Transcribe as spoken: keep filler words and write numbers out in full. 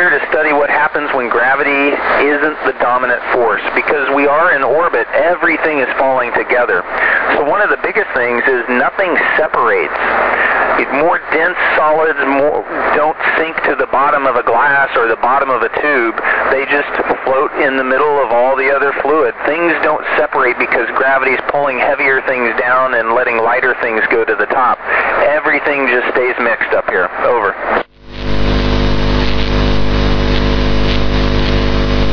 here to study what happens when gravity isn't the dominant force. Because we are in orbit, everything is falling together. So one of the biggest things is nothing separates. More dense solids more, don't sink to the bottom of a glass or the bottom of a tube. They just float in the middle of all the other fluid. Things don't separate because gravity is pulling heavier things down and letting lighter things go to the top. Everything just stays